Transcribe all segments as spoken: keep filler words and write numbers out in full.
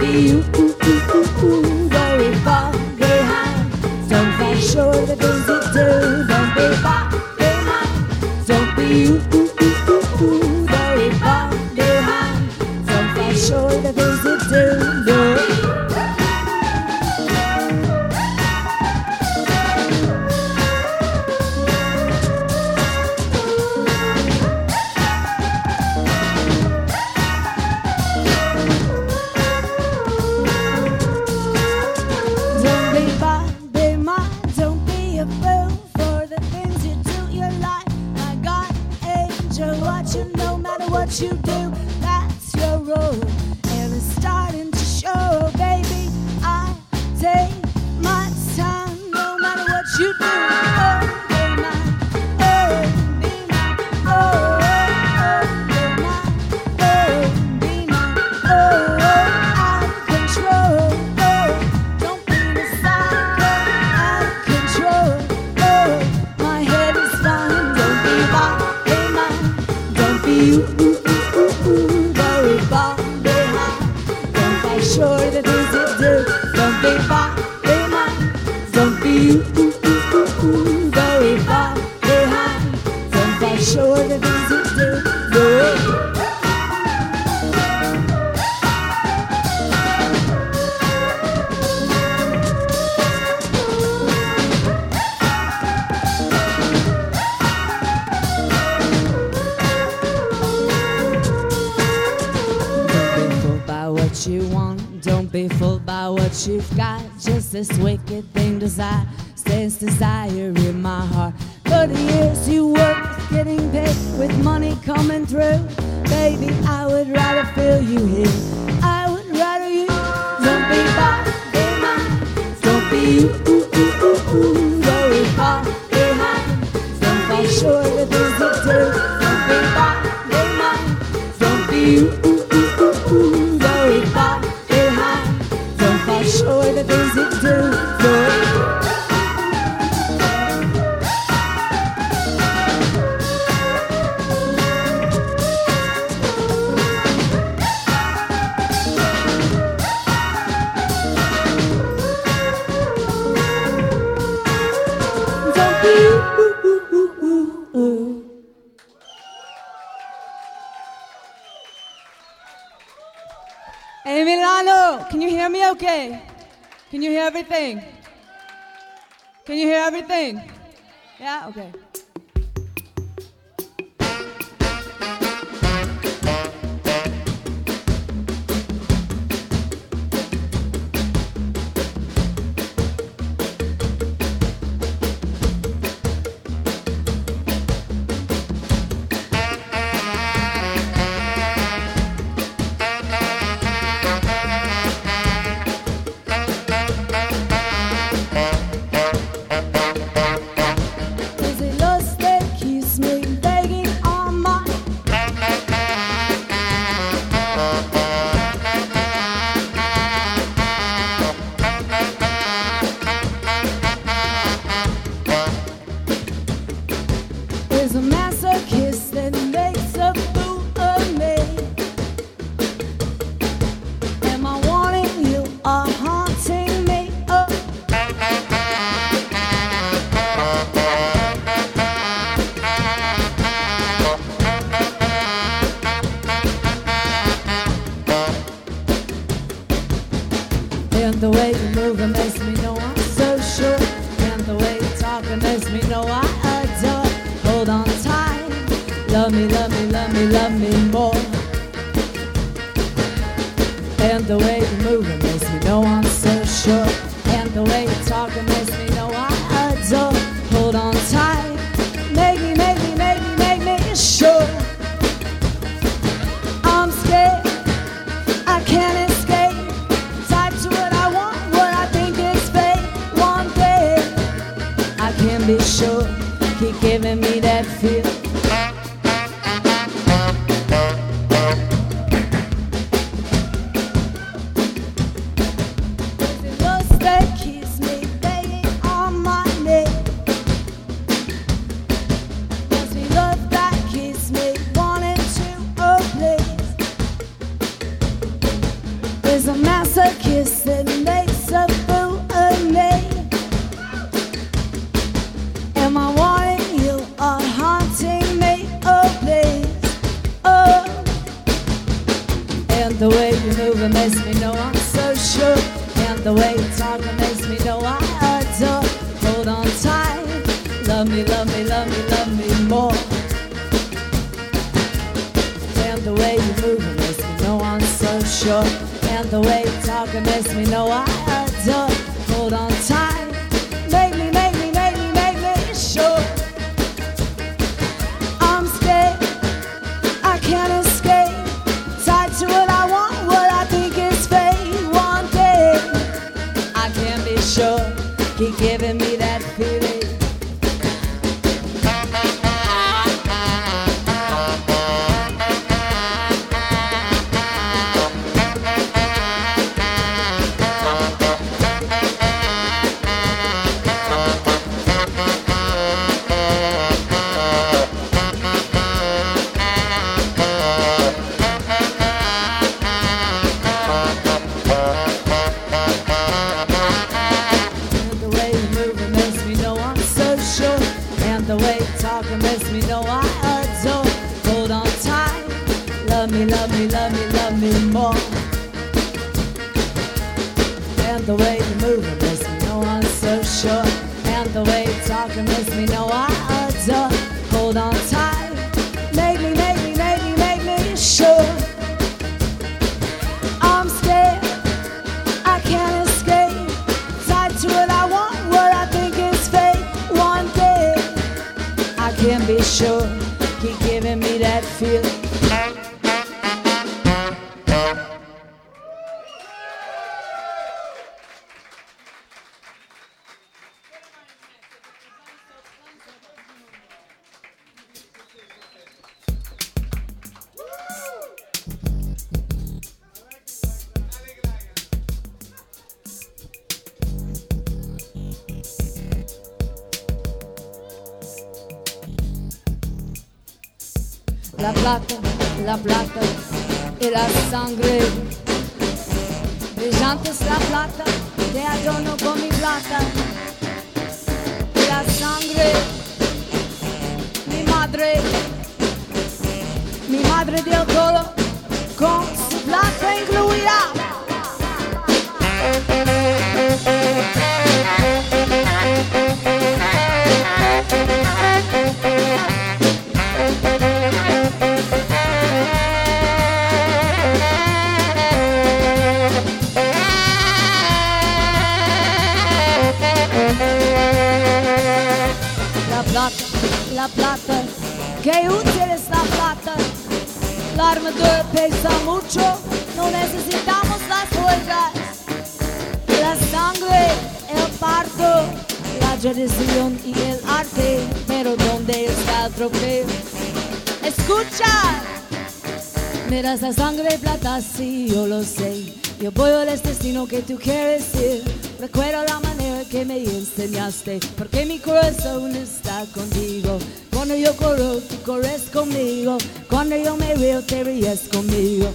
be ooh, ooh, ooh, ooh, ooh, very far behind. Don't fall short of the things you do. Don't be far behind. Don't be ooh, ooh, ooh, ooh, ooh, very far behind. Don't fall short of the things you do. No. You do, that's your role, and it's starting to show, baby. I take my time, no matter what you do. Oh, be mine, oh, be mine, oh, oh, oh, be mine, oh, be mine, oh, oh, out of control, oh, don't be the psycho, out of control, oh, my head is fine, don't be mine, be mine, don't be you. Sure the things you do. Don't be far behind. Don't be ooh, ooh, ooh, ooh, ooh, very far behind. Don't fall short of the things you do. No. You want, don't be fooled by what you've got. Just this wicked thing desire stays desire in my heart. For the years you work getting paid with money coming through, baby, I would rather feel you here. I would rather you. Don't be far behind. Don't be ooh, ooh, ooh, ooh, ooh, very far behind. Don't fall short of things you do. Don't be far behind. Don't be ooh, ooh, ooh, ooh, ooh. Far behind, don't fall short of the things you do. No. Don't be ooh, ooh, ooh, ooh, ooh. Hey Milano, can you hear me okay? Can you hear everything? Can you hear everything? Yeah? Okay. And the way you move, it makes me know I'm so sure. And the way you talk, it makes me know I adore. Hold on tight, love me, love me, love me, love me more. And the way you move, it makes me know I'm so sure. And the way you talk, it makes me know I adore. Hold on tight, make me, make me, make me, make me sure. I'm scared, I can't escape. Type to what I want, what I think is fate. One day, I can be sure. Keep giving me that feel. It's the lust that keeps me begging on my neck. is a masochist that makes a fool of me. Am I wanting you or haunting me? Oh please, oh. And the way you move it makes me know I'm so sure. And the way you talk it makes me know I adore. Hold on tight, love me, love me, love me, love me more. And the way you move it makes me know I'm so sure. And the way you talk it makes me know I adore. Hold on tight, make me, make me, make me, make me sure. I'm scared, I can't escape. Tied to what I want, what I think is fate. One day, I can't be sure. Keep giving me that feeling. The way you talk it makes me know I adore. Hold on tight, love me, love me, love me, love me more. And the way you move it makes me know I'm so sure. And the way you talk it makes me know I adore. Hold on tight, make me, make me, make me, make me sure. I'm scared, I can't escape. Tied to what I want, what I think is fate. One day I can't be sure, keep giving me that feeling. La plata, la plata y la sangre. Brillante es la plata, te adorno con mi plata. Y la sangre, mi madre, mi madre dio todo con su plata incluida. La plata, la plata, qué útil es la plata. La armadura pesa mucho, no necesitamos las joyas. La sangre, el parto, la tradición y el arte. Pero ¿dónde está el trofeo? Escucha, mira esa sangre plata, sí, yo lo sé. Yo voy al destino que tú quieres ir. Recuerdo la manera que me enseñaste, porque mi corazón está contigo. Cuando yo corro, tú corres conmigo. Cuando yo me río, te ríes conmigo.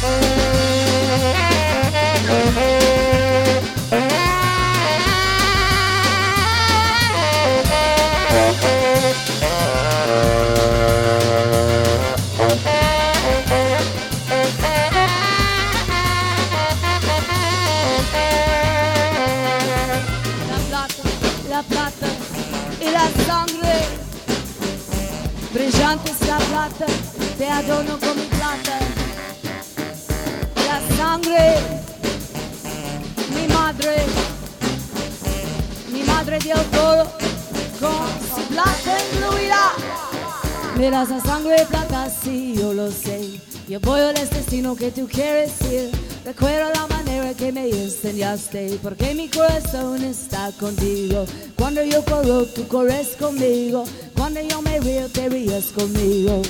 La plata y la sangre, brillante es la plata, te adorno con mi plata. La sangre, mi madre, mi madre dio todo con su plata incluida. Mira esa sangre plata, sí, yo lo sé. Yo voy al destino que tú quieres ir. Recuerdo la manera que me enseñaste, porque mi corazón está contigo. Cuando yo corro, tú corres conmigo. Cuando yo me río, te ríes conmigo.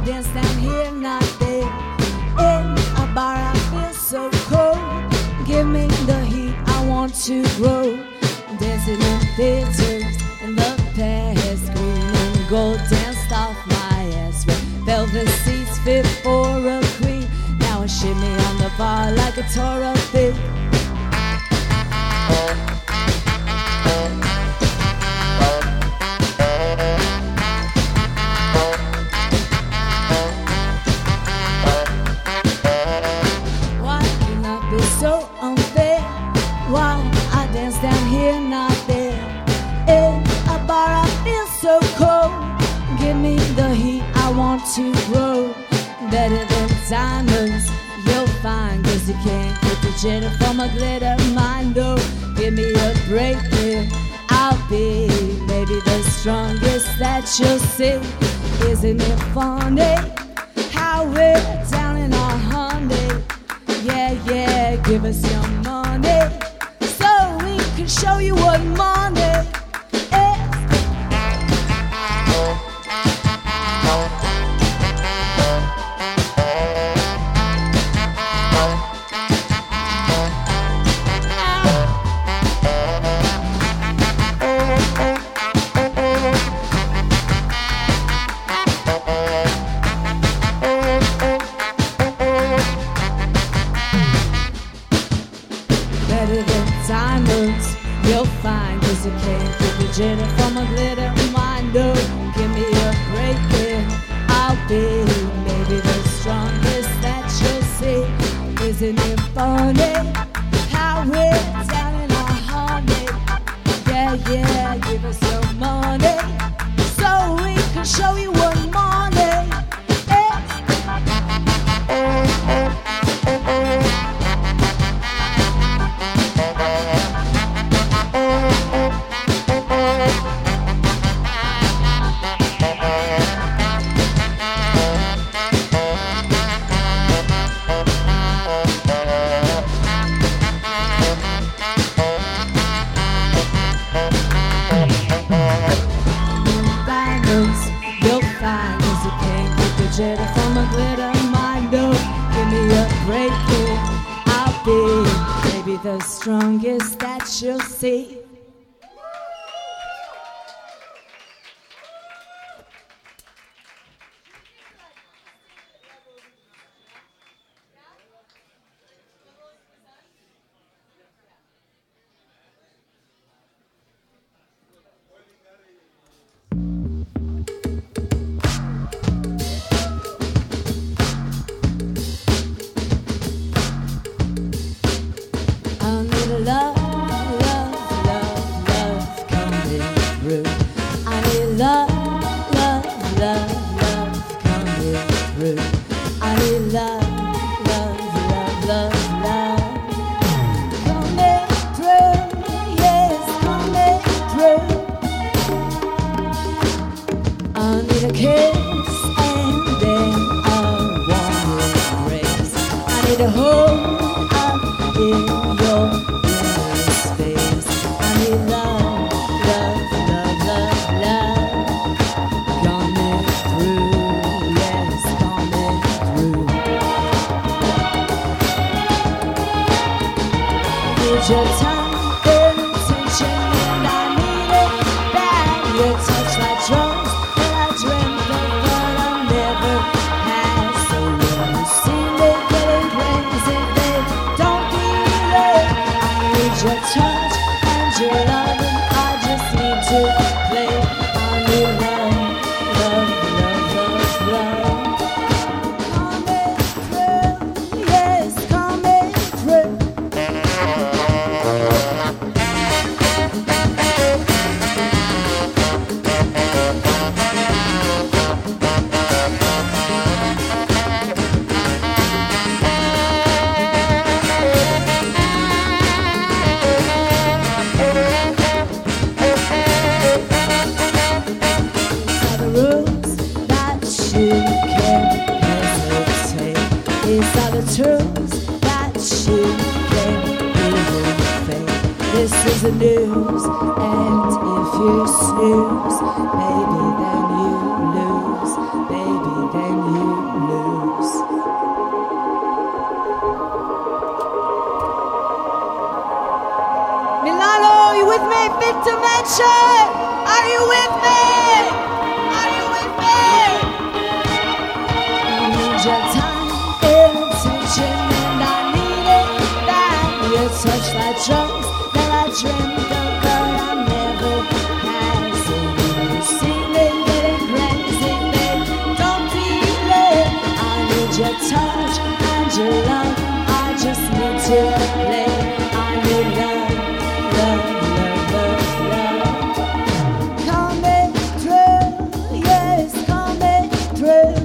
dance down here, not there. In a bar, I feel so cold. Give me the heat, I want to grow. Dancing in theaters in the past, green and gold danced off my ass. With velvet seats fit for a queen. Now I shimmy on the bar like a Torah thief. Why can I be so unfair? Why I dance down here, not there? In a bar I feel so cold. Give me the heat, I want to grow. Better than diamonds, you'll find. Cause you can't get the jitter from a glitter mind. Oh, give me a break here, I'll be maybe the strongest that you'll see. Isn't it funny how we're down in our honey? Yeah, yeah, give us your money so we can show you what money is. Better than diamonds, you'll find. Cause you can't get the jitter from a glitter mind. Oh, give me a break here, I'll be maybe the strongest that you'll see. Isn't it funny how we're down in our honey? Yeah, yeah, give us your money so we can show you what money is. Diamonds, you'll find. Cause you can't get the jitter from a glitter mind. Oh, give me a break here, I'll be maybe the strongest that you'll see. I need a love, love, love, love coming through. I need love, love, love, love coming through. I need love, love, love, love, love coming through. Yes, coming through. I need a kiss and then a warm embrace. I need a hold up in your space. I need love, love, love, love, love coming through. Yes, coming through. Need your time and attention, and I need it bad. Your touch like drugs that I dreamt of, but I never had. So when you see me getting crazy, babe, don't believe it. I need your touch and your love, and I just need to play. I need love, love, love, love, love coming through. Yes, coming through. These are the truths that you can't even fake. This is the news, and if you snooze, baby, then you lose. Baby, then you to mention. Are you with me? Are you with me? I need your time and attention, and I need it back. You touch that drugs that I dreamed of, but I never had. So you see me getting crazy, babe, don't delay. I need your touch and your love. I just need to play. I need love, love, love, love, love. Coming through, yes, coming through.